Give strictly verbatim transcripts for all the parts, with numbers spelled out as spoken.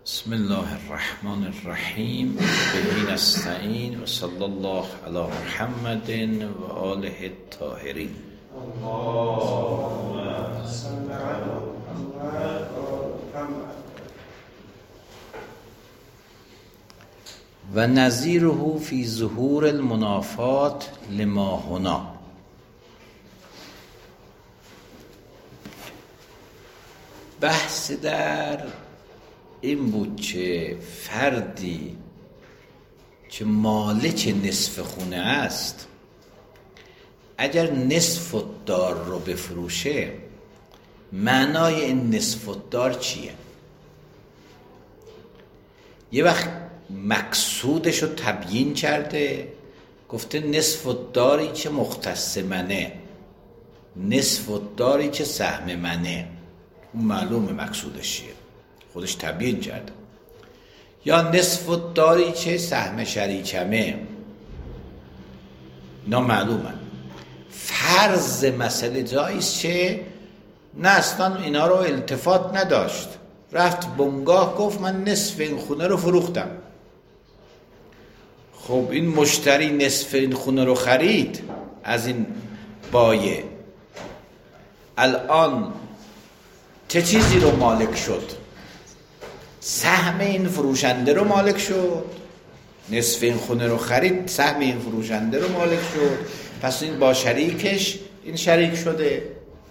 بسم الله الرحمن الرحیم به نستعین و صلی الله علی محمد و آله الطاهرین. اللهم صل علی محمد و نظیره فی ظهور المنافات لما هنا. بحث در این بود که فردی که مالک نصف خونه است اگر نصف الدار رو بفروشه معنای این نصف الدار چیه؟ یه وقت مقصودش رو تبیین کرده، گفته نصف الداری که مختص منه، نصف الداری که سهم منه. اون معلومه مقصودش چیه، خودش تبیین کرده. یا نصف الداری که سهم شریکمه، اینا معلومه. فرض مسئله جاییست که نه اصلا اینا رو التفات نداشت، رفت بنگاه گفت من نصف این خونه رو فروختم. خب این مشتری نصف این خونه رو خرید از این بایه، الان چه چیزی رو مالک شد؟ سهم این فروشنده رو مالک شد. نصف این خونه رو خرید، سهم این فروشنده رو مالک شد، پس این با شریکش این شریک شده.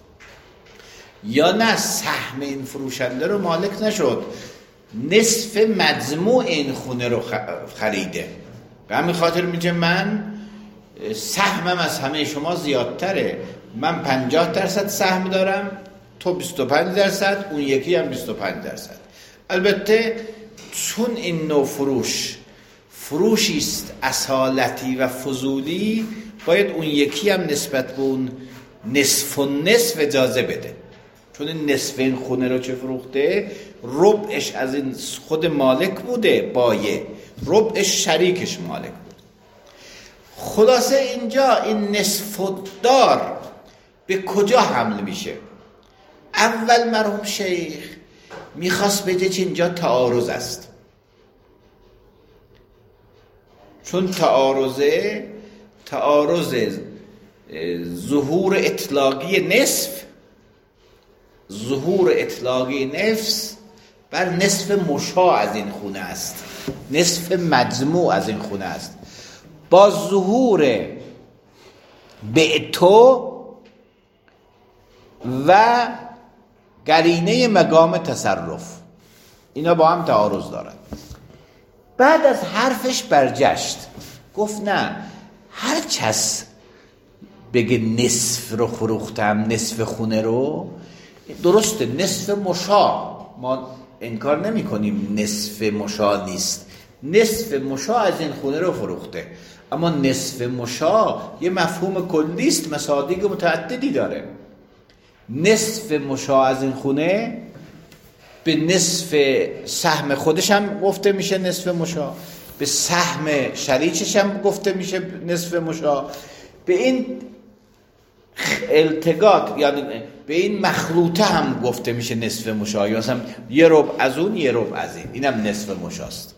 یا نه سهم این فروشنده رو مالک نشد، نصف مجموع این خونه رو خریده. به همین خاطر میگه من سهمم از همه شما زیادتره، من پنجاه درصد سهم دارم، تو بیست و پنج درصد، اون یکی هم بیست و پنج درصد. البته چون این نوع فروش فروشی است اصالتی و فضولی، باید اون یکی هم نسبت به اون نصف و نصف اجازه بده، چون این نصف این خونه رو چه فروخته، ربعش از این خود مالک بوده بایه، ربعش شریکش مالک بود. خلاصه اینجا این نصف الدار به کجا حمل میشه؟ اول مرحوم شیخ میخواست بگه که اینجا تعارض است، چون تعارضه تعارض ظهور اطلاقی نصف، ظهور اطلاقی نفس بر نصف مشاع از این خونه است، نصف مجموع از این خونه است. با ظهور به تو و قرینه مقام تصرف، اینا با هم تعارض دارن. بعد از حرفش برجشت، گفت نه، هر کس بگه نصف رو فروختم، نصف خونه رو، درسته نصف مشاع، ما انکار نمی کنیم نصف مشاع نیست، نصف مشاع از این خونه رو فروخته، اما نصف مشاع یه مفهوم کلیست، مصادیق متعددی داره. نصف مشاع از این خونه به نصف سهم خودش هم گفته میشه نصف مشاع، به سهم شریکش هم گفته میشه نصف مشاع، به این التقاط یعنی به این مخلوطه هم گفته میشه نصف مشاع، یا مثلا یه ربع از اون یه ربع از این، اینم نصف مشاعست.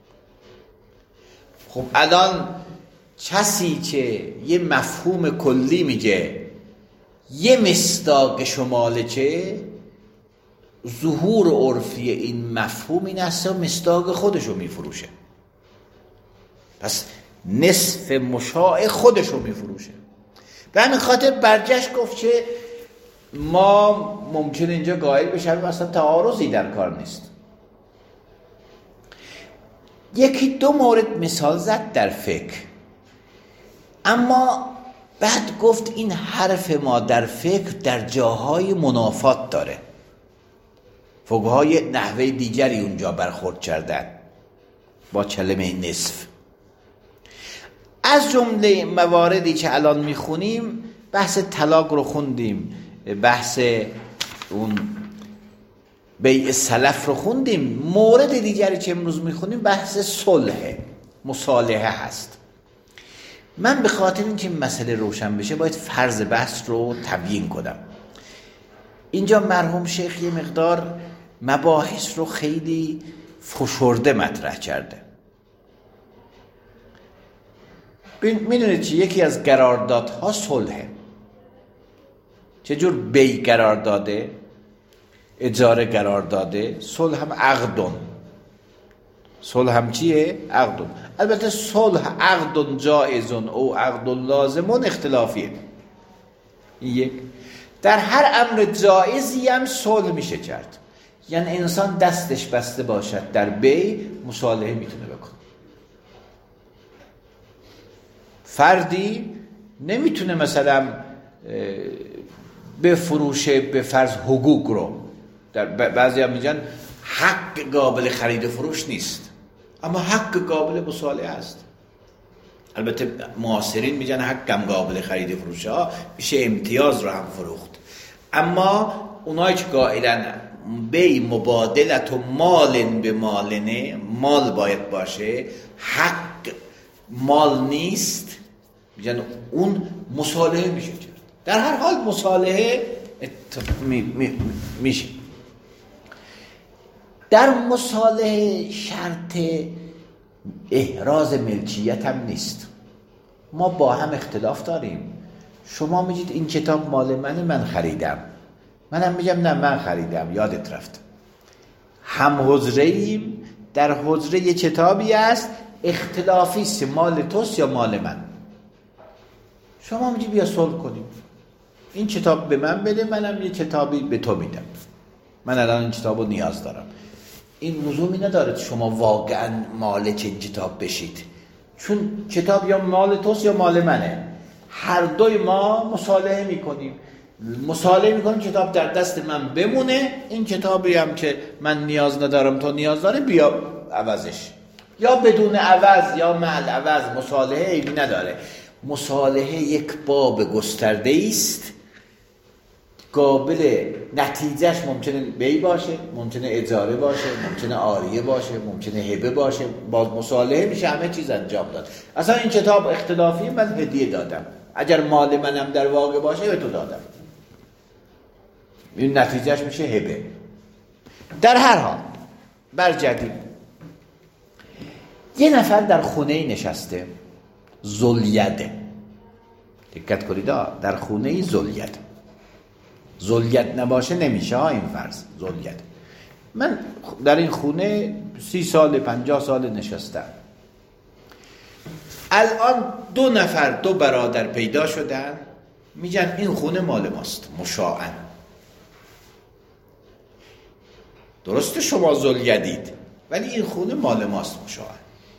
خب الان کسی که یه مفهوم کلی میگه یه مصداق شمالچه، ظهور عرفی این مفهوم این است مصداق خودشو میفروشه، پس نصف مشاع خودشو میفروشه. به همین خاطر برجشت گفت که ما ممکنه اینجا قائل بشیم اصلا تعارضی در کار نیست. یکی دو مورد مثال زد در فقه، اما بعد گفت این حرف ما در فقه در جاهای منافات داره، فقهای نحوه دیگری اونجا برخورد کردن با کلمه نصف. از جمله مواردی که الان میخونیم، بحث طلاق رو خوندیم، بحث اون بیع سلف رو خوندیم، مورد دیگری که امروز میخونیم بحث صلح، مصالحه هست. من به خاطر اینکه مسئله روشن بشه باید فرض بحث رو تبیین کنم. اینجا مرحوم شیخ یه مقدار مباحث رو خیلی فشرده مطرح کرده. میدونید چی؟ یکی از قراردادها صلحه. چجور بی قرار داده، اجاره قرار داده، صلح هم عقدون. صلح هم چیه؟ عقدون. البته صلح عقدون جایزون او عقدون لازمون اختلافیه. یک، در هر امر جایزی هم صلح میشه کرد. یعنی انسان دستش بسته باشد در بی، مصالحه میتونه بکنه. فردی نمیتونه مثلا بفروشه به فرض حقوق رو. در بعضی هم میگن حق قابل خرید و فروش نیست، اما حق قابل مصالحه است. البته معاصرین میگن حق هم قابل خرید و فروش ها میشه امتیاز رو هم فروخت. اما اونایی که قائلن بی مبادلت و مال به مالنه، مال باید باشه، حق مال نیست، میگن اون مصالحه میشه کرد. در هر حال مصالحه می، می، میشه. در مصالحه شرط احراز ملکیت هم نیست. ما با هم اختلاف داریم. شما میگید این کتاب مال منه، من خریدم. منم میگم نه من خریدم، یادت رفت. هم حضره ایم، در حضره یه کتابی است، اختلافی است مال توست یا مال من. شما میگی بیا صلح کنیم، این کتاب به من بده، منم یه کتابی به تو میدم، من الان این کتابو نیاز دارم. این لزومی نداره شما واقعا مالک این کتاب بشید، چون کتاب یا مال توست یا مال منه. هر دوی ما مصالحه میکنیم، مصالحه میکنیم کتاب در دست من بمونه، این کتابی هم که من نیاز ندارم تو نیاز داره بیا عوضش، یا بدون عوض یا مع عوض. مصالحه عیبی نداره. مصالحه یک باب گسترده است، قابل نتیجهش ممکنه بی باشه، ممکنه اجاره باشه، ممکنه عاریه باشه، ممکنه هبه باشه. باز مصالحه میشه همه چیز انجام داد. اصلا این کتاب اختلافی من هدیه دادم، اگر مال منم در واقع باشه به تو دادم، این نتیجهش میشه هبه. در هر حال برگردیم. یه نفر در خونه نشسته، ذوالید. دقت کنید در خونه ذوالید. ذوالید نباشه نمیشه ها این فرض. ذوالید. من در این خونه سی سال پنجاه سال نشستم. الان دو نفر دو برادر پیدا شدن، میگن این خونه مال ماست مشاعن. درسته شما ذوالیدید ولی این خونه مال ماست مشاعن.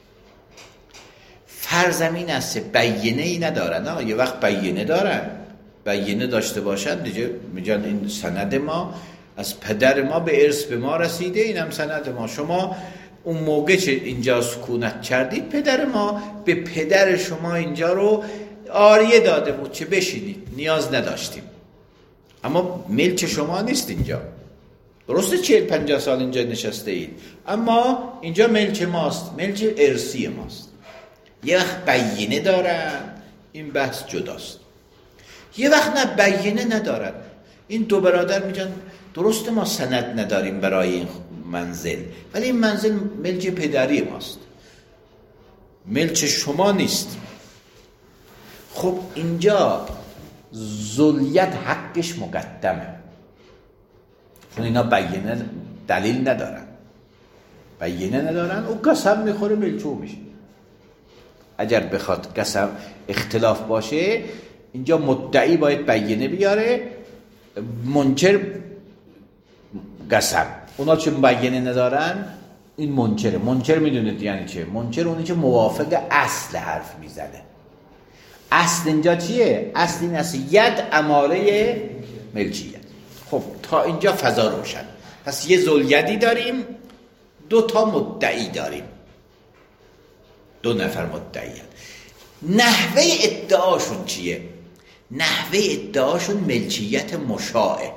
فرزمین است، بیینه ای ندارن. نه یه وقت بیینه دارن، بیینه داشته باشن دیگه میگن این سند ما از پدر ما به ارث به ما رسیده، اینم سند ما. شما اون موقع چه اینجا سکونت کردید، پدر ما به پدر شما اینجا رو عاریه داده بود چه بشینید، نیاز نداشتیم، اما ملک شما نیست اینجا. درسته چهل پنجاه سال اینجا نشسته اید، اما اینجا ملک ماست، ملک ارثی ماست. یه وقت بیینه دارن، این بحث جداست. یه وقت نه بیینه ندارن. این دو برادر میگن درسته ما سند نداریم برای این منزل، ولی این منزل ملک پدری ماست، ملک شما نیست. خب اینجا ذوالید حقش مقدمه، چون اینا بیینه دلیل ندارن، بیینه ندارن. او قسم میخوره ملچو میشه. اگر بخواد قسم اختلاف باشه اینجا مدعی باید بیینه بیاره، منکر قسم. اونا چون بیینه ندارن این منکره. منکر میدونید یعنی چه؟ منکر اونی که موافق اصل حرف میزنه. اصل اینجا چیه؟ اصل این است ید اماره ملکیت. خب تا اینجا فضا روشن. پس یه ذوالیدی داریم، دو تا مدعی داریم، دو نفر مدعی. نحوه ادعاشون چیه؟ نحوه ادعاشون ملکیت مشاعه.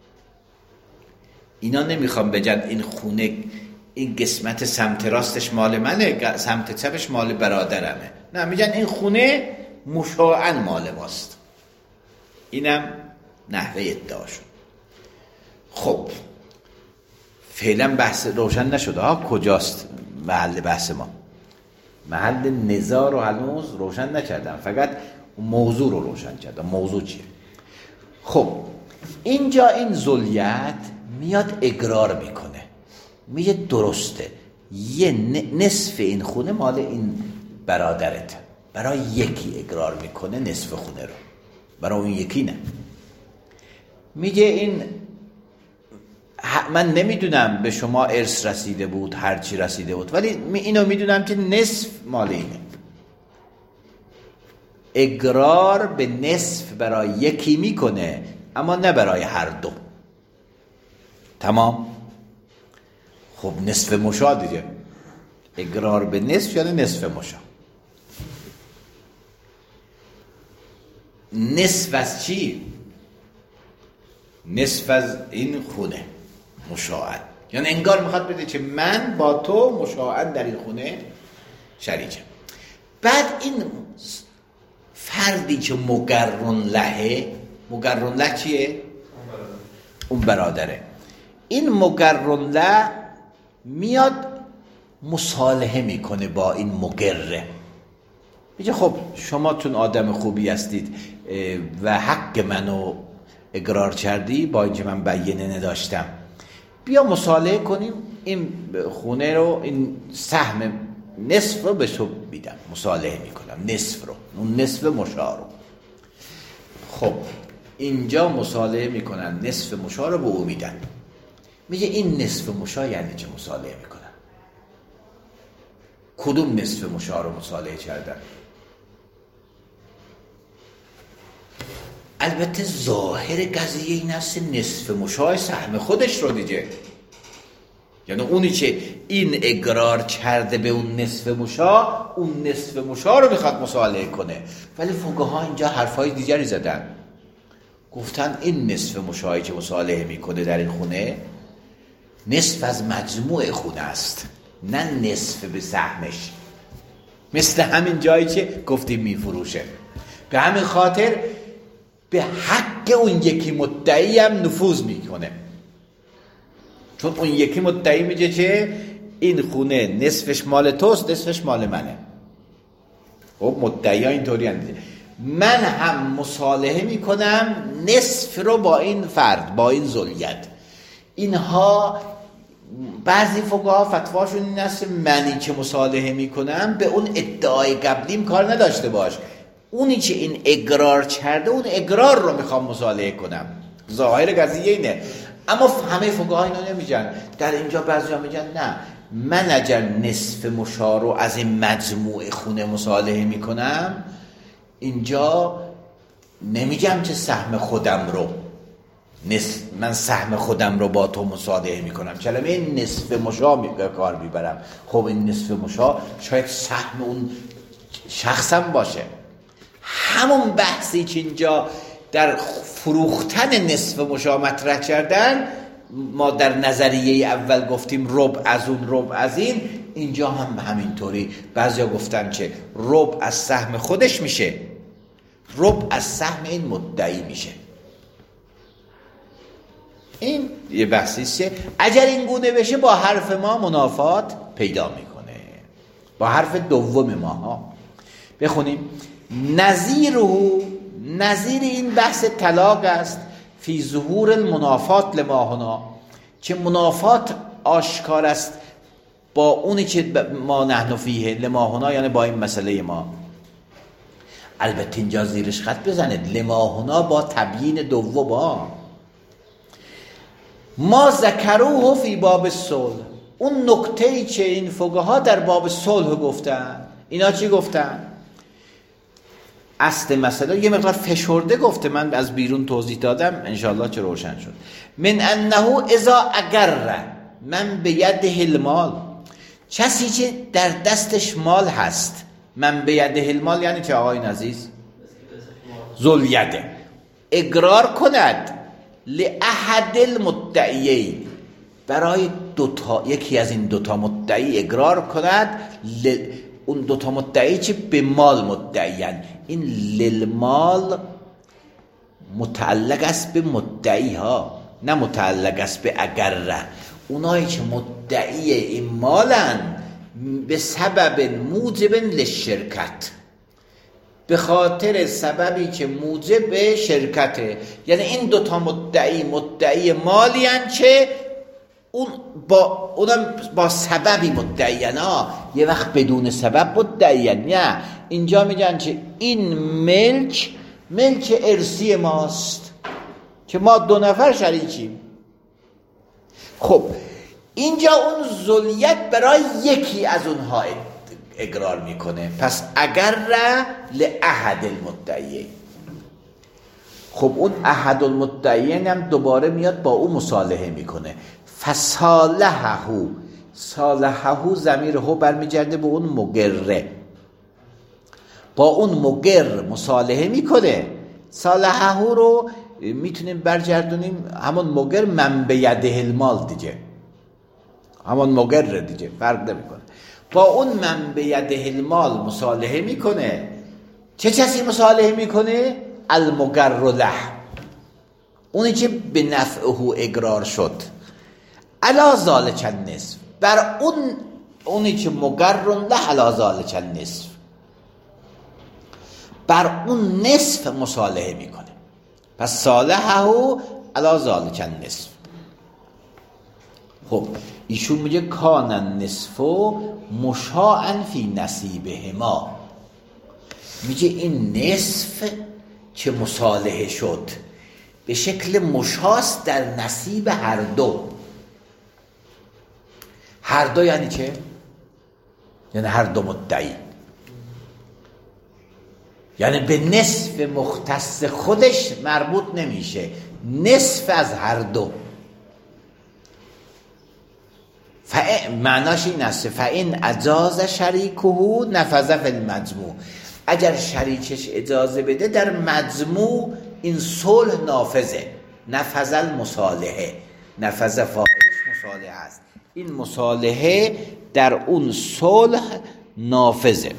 اینا نمیخوام بگن این خونه، این قسمت سمت راستش مال منه، سمت چپش مال برادرمه. نه، میگن این خونه مشاعن مال ماست. اینم نحوه ادعاشون. خب فعلا بحث روشن نشده ها کجاست محل بحث ما، محل نزاع رو هنوز روشن نکردم، فقط موضوع رو روشن کردم. موضوع چیه؟ خب اینجا این ذلیت میاد اقرار میکنه، میگه درسته یه نصف این خونه مال این برادرت، برای یکی اقرار میکنه نصف خونه رو، برای اون یکی نه. میگه این من نمیدونم به شما ارث رسیده بود هرچی رسیده بود، ولی اینو میدونم که نصف مال اینه. اقرار به نصف برای یکی میکنه اما نه برای هر دو. تمام؟ خب نصف مشا دیگه، اقرار به نصف یعنی نصف مشا. نصف از چی؟ نصف از این خونه مشاهد، یعنی انگار میخواد بده که من با تو مشاهد در این خونه شریکم. بعد این فردی که مقرن لهه، مقرن له چیه؟ اون برادره. این مقرن له میاد مصالحه میکنه با این مقره، میگه خب شما چون آدم خوبی هستید و حق منو اقرار کردی با اینکه من بیانه نداشتم، بیا مصالحه کنیم، این خونه رو، این سهم نصف رو به تو میدم، مصالحه میکنم نصف رو، اون نصف مشا رو. خب اینجا مصالحه میکنن، نصف مشا رو به او میدن. میگه این نصف مشا یعنی چه مصالحه میکنن؟ کدوم نصف مشا رو مصالحه کردن؟ البته ظاهر قضیه این است نصف مشا سهم خودش رو دیگه، یعنی اونی که این اقرار کرده به اون نصف مشا، اون نصف مشا رو میخواد مصالحه کنه. ولی فقها اینجا حرفای دیگری زدن، گفتن این نصف مشایی که مصالحه میکنه در این خونه نصف از مجموع خونه است، نه نصف به سهمش. مثل همین جایی که گفتیم میفروشه. به همین خاطر به حق اون یکی مدعی هم نفوذ میکنه، چون اون یکی مدعی میگه که این خونه نصفش مال توست نصفش مال منه. خب مدعی ها اینطوری هست، من هم مصالحه میکنم نصف رو با این فرد، با این ذلیت. اینها بعضی فقها فتواشون این است منی که مصالحه میکنم به اون ادعای قبلیم کار نداشته باش، اونی که این اقرار کرده اون اقرار رو میخوام مصالحه کنم. ظاهر قضیه اینه، اما همه فقها اینو نمیگن. در اینجا بعضیا میگن نه، من اگر نصف مشا رو از این مجموع خونه مصالحه میکنم، اینجا نمیگم که سهم خودم رو نصف، من سهم خودم رو با تو مصالحه میکنم، کلمه نصف مشا به کار میبرم. خب این نصف مشا شاید سهم اون شخصم باشه. همون بحثی که اینجا در فروختن نصف مشا مطرح کردن، ما در نظریه اول گفتیم ربع از اون ربع از این، اینجا هم همینطوری. بعضیا گفتن که ربع از سهم خودش میشه، ربع از سهم این مدعی میشه. این یه بحثیه. اگر این گونه بشه با حرف ما منافات پیدا میکنه، با حرف دوم ما ها. بخونیم نظیره، نظیر این بحث طلاق است فی ظهور المنافات لما هنا، که منافات آشکار است با اونی که ما نحن فیه، لما هنا یعنی با این مسئله ما. البته اینجا زیرش خط بزنید، لما هنا با تبیین دوم با ما ذکروه فی باب صلح، اون نکته‌ای که این فقها در باب صلح گفتن. اینا چی گفتن؟ اصل مسئله یه مقدار فشرده گفته، من از بیرون توضیح دادم انشاءالله چه روشن شد. من انه اذا اگر من به ید المال، کسی که در دستش مال هست، من به ید المال یعنی چه آقای عزیز؟ ذلیته، اقرار کند لاحد المدعیین، برای دوتا، یکی از این دوتا مدعی اقرار کند، ل... اون دوتا مدعی که به مال مدعیان. این للمال متعلق است به مدعی ها، نه متعلق است به اگر. اونایی که مدعی این مالن به سبب موجب للشرکت، به خاطر سببی که موجب شرکته. یعنی این دوتا مدعی مدعی مالی هن که اون با اونم با سببی مدعی هن. یه وقت بدون سبب مدعی هن. نه، اینجا میگن که این ملک ملک ارثی ماست که ما دو نفر شریکیم. خب اینجا اون ذلیت برای یکی از اونها اقرار میکنه. پس اگر لأحد المدعیین، خب اون احد المدعیین هم دوباره میاد با اون مصالحه میکنه. فصالحه، صالحه ضمیره برمیگرده به اون مگره، با اون مگر مصالحه میکنه. صالحه رو میتونیم برگردونیم همون مگر من بیده المال دیگه، همون مگر دیگه، فرق نمیکنه. با اون من بیده المال مصالحه میکنه. چه کسی مصالحه میکنه؟ المگر له، اونی که به نفعه اقرار شد. علی ذالک النصف، بر اون اونی که مگر له علی ذالک النصف، بر اون نصف مصالحه میکنه. پس صالحه علی ذالک النصف. خب ایشون میگه کان النصف مشاعا فی نصیبهما، میگه این نصف که مصالحه شد به شکل مشاست در نصیب هر دو. هر دو یعنی چه؟ یعنی هر دو مدعی، یعنی به نصف مختص خودش مربوط نمیشه، نصف از هر دو. معناش این است فَإِنْ اجاز شریکه نفذ فی المجموع، اگر شریکش اجازه بده در مجموع این صلح نافذه. نفذ المصالحه، نفذ فاعلش مصالحه است، این مصالحه در اون صلح نافذه.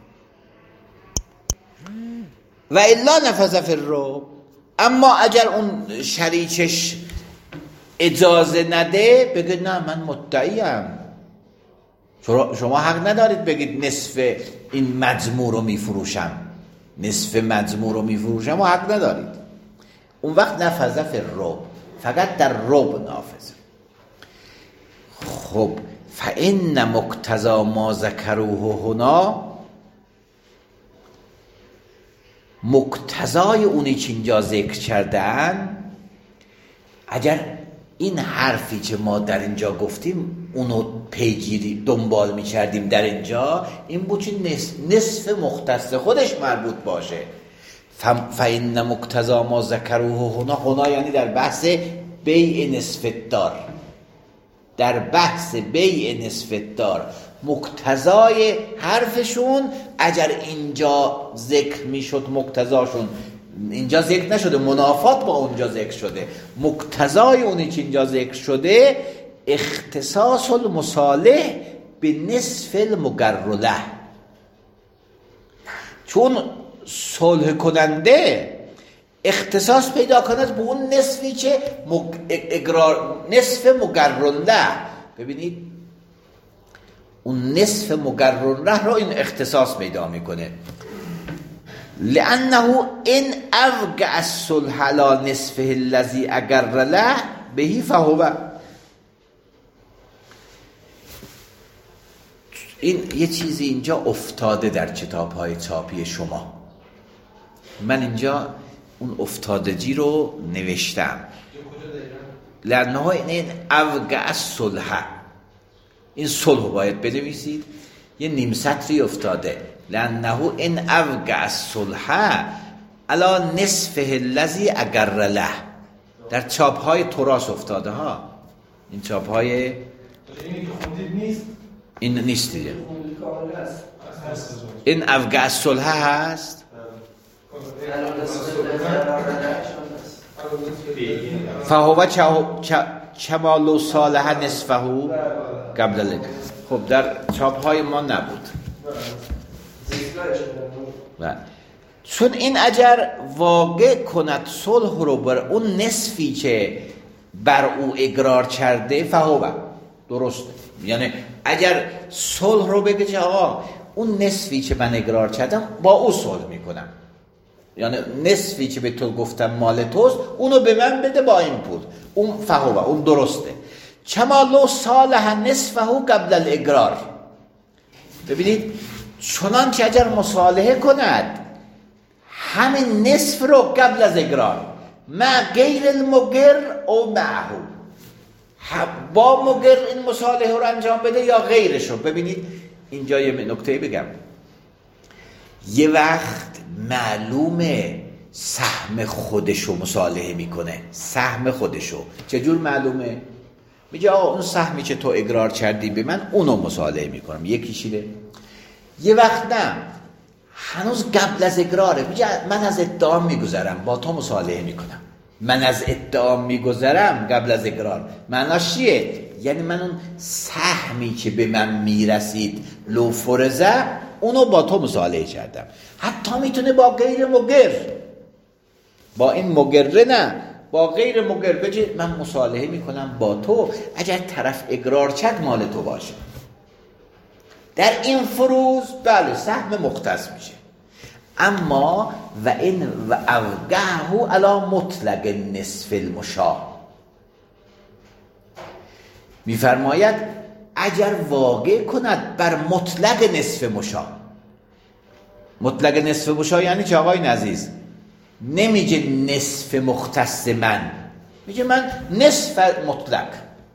و الا نفذ فی الربع، اما اگر اون شریکش اجازه نده، بگه نه من مدعیم، شما حق ندارید بگید نصف این مجموع رو میفروشم، نصف مجموع رو میفروشم و حق ندارید. اون وقت نفذ فی الربع، فقط در ربع نافذه. خب فإن مقتضی ما ذکروه هنا، مقتضای اونی که اینجا ذکر کردن، اگر این حرفی که ما در اینجا گفتیم اونو پیگیری دنبال می‌کردیم در اینجا، این بود که نصف, نصف مختص خودش مربوط باشه. فإن مقتضی ما ذکروه هنا، هنا یعنی در بحث بیع نصف دار، در بحث بیع نصف دار مقتضای حرفشون اگر اینجا ذکر میشد، مقتضاشون اینجا ذکر نشده، منافات با اونجا ذکر شده. مقتضای اونی که اینجا ذکر شده اختصاص المصالح به نصف المگر له، چون صلح کننده اختصاص پیدا کند به اون نصفی که اقرار، نصف مگر له. ببینید اون نصف مگر له رو این اختصاص پیدا میکنه. لانه ان اوقع الصلح علی نصفه الذی اگر له به فهو، این یه چیزی اینجا افتاده در کتاب‌های چاپی شما، من اینجا اون افتادگی رو نوشتم. لانه این اوقع الصلح، این صلح رو باید بنویسید، یه نیم سطری افتاده. لانه این اوقع الصلح علی نصفه الذی اگر له، در چاپ‌های تراث افتاده ها. این چاپ‌های اینی که خوندید نیست، این نیست دیگه. این اوقع الصلح هست. فهو کمال صالح نصفه قبل ال. خب در چاپ‌های ما نبود. بله. چون این اگر واقع کند صلح رو بر اون نصفی که بر او اقرار کرده، فهو درسته. یعنی اگر صلح رو بگه که آقا اون نصفی که من اقرار کردم با او صلح میکنم، یعنی نصفی که به تو گفتم مال توست اونو به من بده با این پول، اون فهوه، اون درسته. کما لو صالح نصفه قبل الاقرار. ببینید چنان که اگر مصالحه کند همین نصف رو قبل از اقرار، مع غیر المقر او معه، با مقر این مصالحه رو انجام بده یا غیرش رو. ببینید اینجا یه نکته بگم، یه وقت معلومه سهم خودشو مصالحه میکنه، سهم خودشو. چجور معلومه؟ میگه آقا اون سهمی که تو اقرار کردی به من اونو مصالحه میکنم، یکی شیده. یه وقت نه، هنوز قبل از اقراره، میگه من از ادعا میگذرم با تو مصالحه میکنم، من از ادعا میگذرم قبل از اقرار. معناش چیه؟ یعنی من اون سهمی که به من میرسید لو فرزه اونو با تو مصالحه کردم. حتی میتونه با غیر مقر، با این مقره نه، با غیر مقر بگه من مصالحه میکنم با تو اگر طرف اقرار کرد مال تو باشه. در این فروض بله سهم مختص میشه. اما و این و اوقعه علی مطلق نصف المشاع، میفرماید اگر واقع کند بر مطلق نصف مشاع. مطلق نصف مشاع یعنی چه آقای عزیز؟ نمیگه نصف مختص من، میگه من نصف مطلق.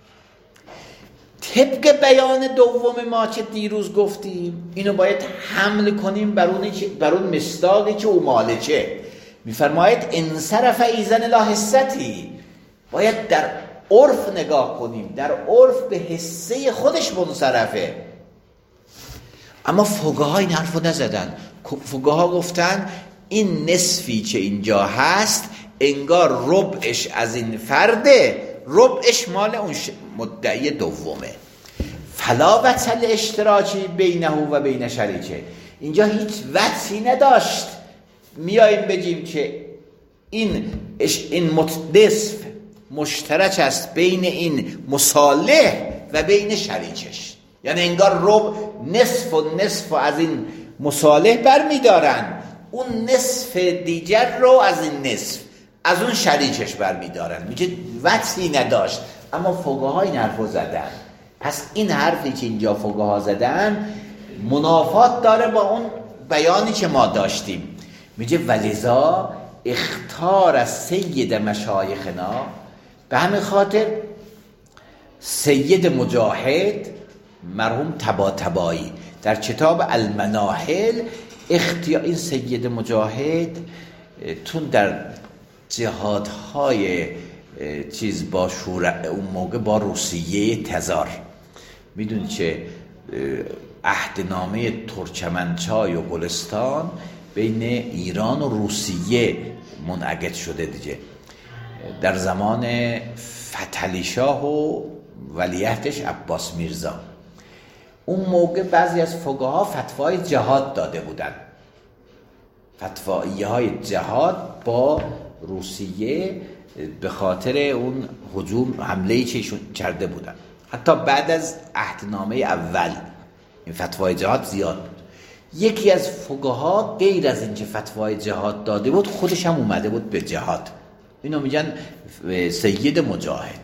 طبق بیان دوم ما که دیروز گفتیم اینو باید حمل کنیم بر اون بر اون مصداقی که او مالکه. میفرماید انصرف ایزن لا حصتی، باید در عرف نگاه کنیم، در عرف به حصه خودش منصرفه. اما فقها این حرفو نزدن. فقها گفتن این نصفی که اینجا هست انگار ربعش از این فرده، ربعش مال اون مدعی دومه. فلا وصل اشتراکی بینه و بین شریکه، اینجا هیچ وصلی نداشت میاییم بگیم که این این نصف مشترک است بین این مصالح و بین شریکش. یعنی انگار ربع نصف و نصف از این مصالح برمیدارن، اون نصف دیگر رو از این نصف از اون شریکش برمیدارن. میگه وصلی نداشت. اما فقها این حرفو زدن. پس این حرفی که اینجا فقها زدن منافات داره با اون بیانی که ما داشتیم. میگه ولذا اختار از سید مشایخنا، به همین خاطر سید مجاهد مرحوم طباطبایی در کتاب المناهل اختیار، این سید مجاهد تون در جهادهای چیز با شورا اون موقع با روسیه تزار، میدونی که عهدنامه ترکمنچای و گلستان بین ایران و روسیه منعقد شده دیگه، در زمان فتحعلی شاه و ولیعهدش عباس میرزا. اون موقع بعضی از فقها فتوای جهاد داده بودن، فتوایی های جهاد با روسیه به خاطر اون هجوم حمله‌ای که ایشون کرده بودن. حتی بعد از عهدنامه اول این فتوای جهاد زیاد بود. یکی از فقها غیر از این که فتوای جهاد داده بود خودش هم اومده بود به جهاد. اینو میگن سید مجاهد.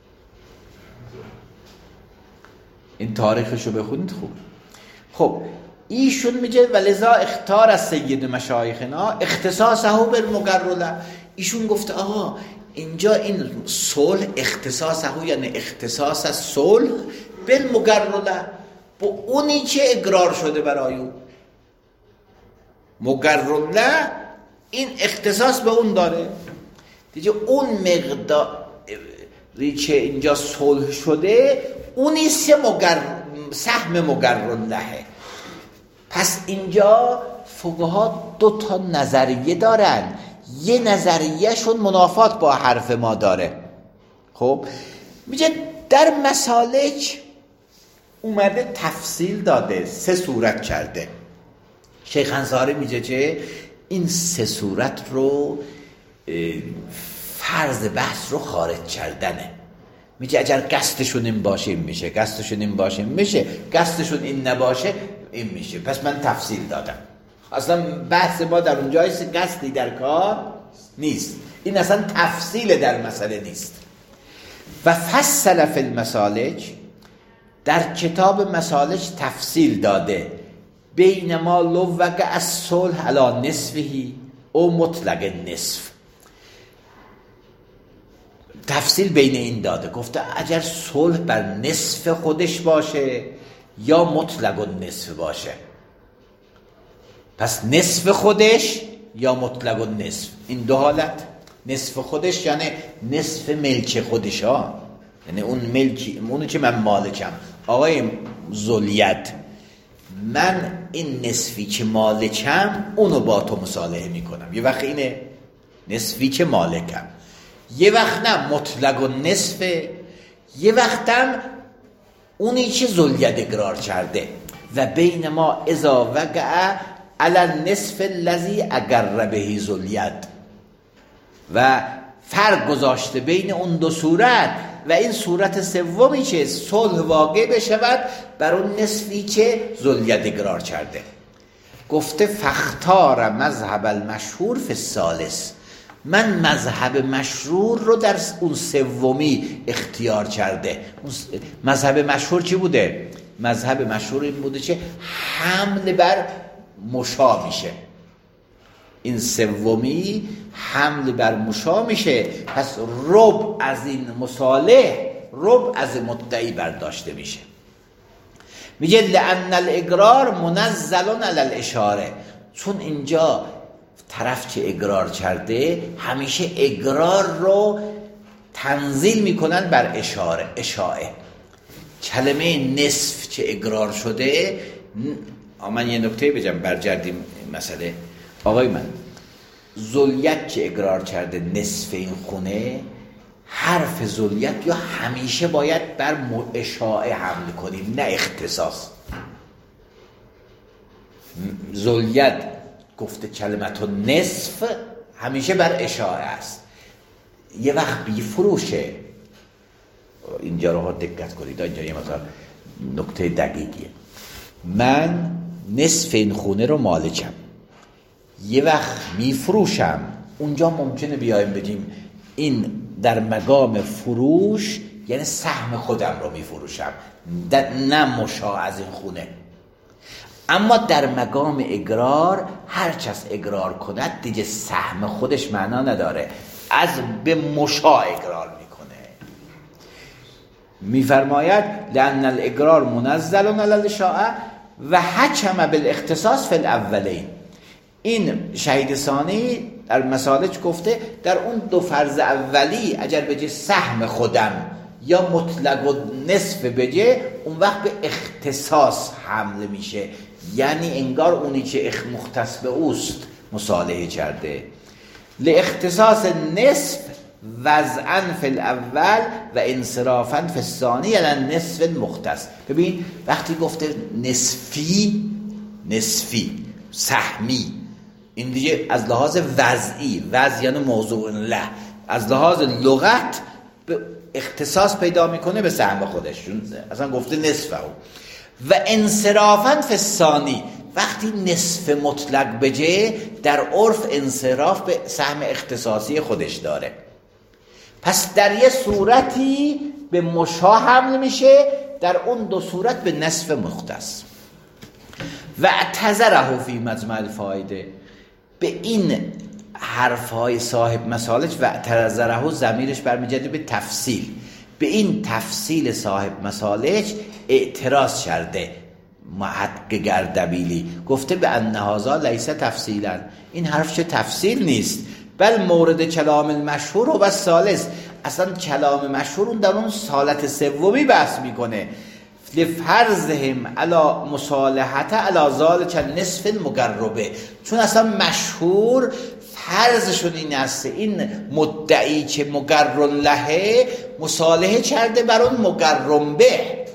این تاریخشو بخونید خوب. خب ایشون میگه ولذا اختار از سید مشایخنا اختصاصه بالمقرله. ایشون گفته آها اینجا این صلح اختصاصه یعنی اختصاص از صلح بالمقرله، با اونی که اقرار شده برای او. مقرله این اختصاص به اون داره دیگه. اون مقداری که اینجا صلح شده اونی سه مقر... سهم مقرلهه. پس اینجا فقها دو تا نظریه دارن، یه نظریه شون منافات با حرف ما داره. خب میگه در مسالک اومده تفصیل داده، سه صورت کرده. شیخ انصاری میگه که این سه صورت رو فرض بحث رو خارج کردنه. میگه اگر قصدشون این باشه این میشه، قصدشون این باشه این میشه، قصدشون این نباشه این میشه. پس من تفصیل دادم. اصلا بحث ما در اونجایست قصدی در کار نیست، این اصلا تفصیل در مسئله نیست. و فصل فی المسالک، در کتاب مسالک تفصیل داده بین ما لو وقع الصلح علی نصفهی او مطلق نصف، تفصیل بین این داده، گفته اگر صلح بر نصف خودش باشه یا مطلق نصف باشه. پس نصف خودش یا مطلق نصف، این دو حالت. نصف خودش یعنی نصف ملک خودش ها، یعنی اون ملکی، اونو که من مالکم. آقای ذوالید، من این نصفی که مالکم اونو با تو مصالحه میکنم. یه وقت اینه نصفی که مالکم، یه وقت نه مطلق و نصفه، یه وقتم اونی که ذوالید اقرار کرده. و بین ما اذا وقع علی النصف الذی اقر به ذوالید، و فرق گذاشته بین اون دو صورت و این صورت سومی که صلح واقع بشود بر اون نصفی که ذوالید اقرار کرده. گفته فاختار مذهب المشهور فی الثالث، من مذهب مشهور رو در اون سومی اختیار کرده. مذهب مشهور چی بوده؟ مذهب مشهور این بوده که حمل بر مشا میشه، این سومی حمل بر مشا میشه. پس ربع از این مصالح، ربع از مدعی برداشته میشه. میگه لأن الاقرار منزل علی الاشاره، چون اینجا طرف که اقرار کرده همیشه اقرار رو تنزیل میکنن بر اشاره، اشاعه. کلمه نصف که اقرار شده، من یه نکته بگم برگردیم مسئله. آقای من، ذوالید که اقرار کرده نصف این خونه، حرف ذوالید یا همیشه باید بر اشاعه حمل کنیم نه اختصاص. ذوالید گفته کلمت نصف همیشه بر اشاعه است. یه وقت بی فروشه، اینجا رو دقت کنید، اینجا یه مثلا نکته دقیقیه. من نصف این خونه رو مالکم، یه وقت میفروشم، اونجا ممکنه بیایم بگیم این در مقام فروش یعنی سهم خودم رو میفروشم، نه مشاع از این خونه. اما در مقام اقرار هر کس اقرار کند دیگه سهم خودش معنا نداره، از به مشاع اقرار میکنه. میفرماید لأن الاقرار منزل علی الاشاعه و حکم بالاختصاص فی الاولین. این شهید ثانی در مسالک گفته در اون دو فرض اولی اگر بگه سهم خودم یا مطلق و نصف بگه، اون وقت به اختصاص حمل میشه، یعنی انگار اونی که مختص به اوست مصالحه کرده. لاختصاص نصف وضعا فی الاول و انصرافا فی الثانی یعنی نصف المختص. ببین وقتی گفته نصفی، نصفی سهمی، این دیگه از لحاظ وضعی، وضع یعنی موضوع له، از لحاظ لغت به اختصاص پیدا میکنه به سهم خودش، اصلا گفته نصفه. و انصرافا فی الثانی، وقتی نصف مطلق بجه در عرف انصراف به سهم اختصاصی خودش داره. پس در یه صورتی به مشا حمل میشه، در اون دو صورت به نصف مختص. و اعتذره فی مجمع الفایده، به این حرفهای صاحب مسالک و اعتذره ضمیرش برمیگرده به تفصیل، به این تفصیل صاحب مسالک اعتراض کرده محقق گردبیلی، گفته به ان هذا لیس تفصیلا، این حرف چه تفصیل نیست، بل مورد کلام المشهور و الثالث، اصلا کلام مشهور اون در اون حالت سومی بحث میکنه. لفرضهم علی مصالحت علی ذلک النصف المقربه، چون اصلا مشهور فرضشون این است این مدعی که مقرر له مصالحه کرده بر اون مقرم به.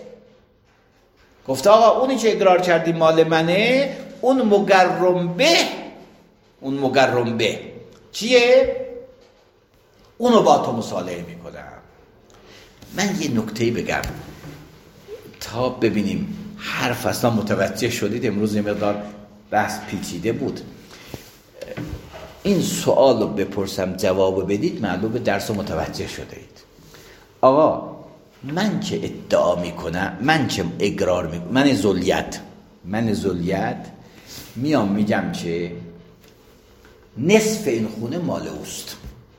گفته آقا اونی که اقرار کردی مال منه، اون مقرم به، اون مقرم به چیه؟ اونو با تو مصالحه میکنم. من یه نکته‌ای بگم تا ببینیم حرف اصلا متوجه شدید. امروز یه مقدار بحث پیچیده بود. این سوال رو بپرسم جواب بدید معلومه درس رو متوجه شده اید. آقا من که ادعا میکنم، من که اقرار میکنم، من ذلیت من ذلیت میام میگم که نصف این خونه مال اوست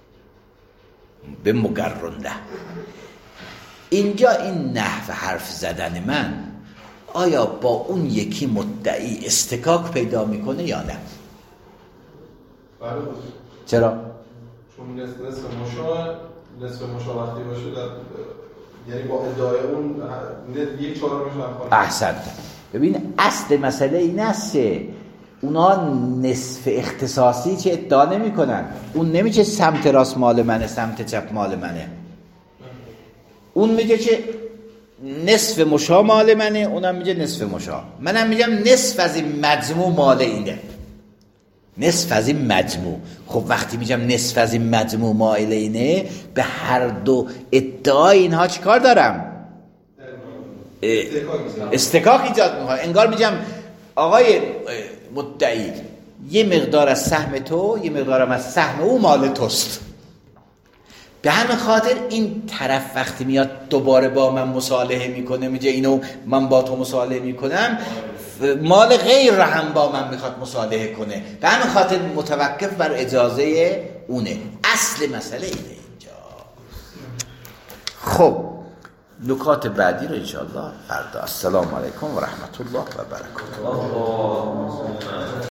به مگرنده. اینجا این نحو حرف زدن من آیا با اون یکی مدعی استکاک پیدا میکنه یا نه؟ بله. چرا؟ چون نصف نصف مشا نصف مشا وقتی باشه در... یعنی با ادعای اون یک چهارمش هم خواهد. احسنت. ببین اصل مسئله این است که اونا نصف اختصاصی چه ادعا نمی کنن. اون نمیگه سمت راست مال منه سمت چپ مال منه. اون میگه که نصف مشا مال منه، اونم میگه نصف مشا. منم میگم نصف از این مجموع مال اینه، نصف از این مجموع. خب وقتی میگم نصف از این مجموع مال اینه، به هر دو ادعای اینها چیکار دارم؟ استکاک ایجاد میکنم. انگار میگم آقای مدعی یه مقدار از سهم تو، یه مقدارم از سهم او مال توست. به همین خاطر این طرف وقتی میاد دوباره با من مصالحه میکنه، میگه اینو من با تو مصالحه میکنم، مال غیر را هم با من میخواد مصالحه کنه. به همین خاطر متوقف بر اجازه اونه. اصل مسئله اینه اینجا. خب نکات بعدی رو انشاءالله فردا. السلام علیکم و رحمت الله و برکاته.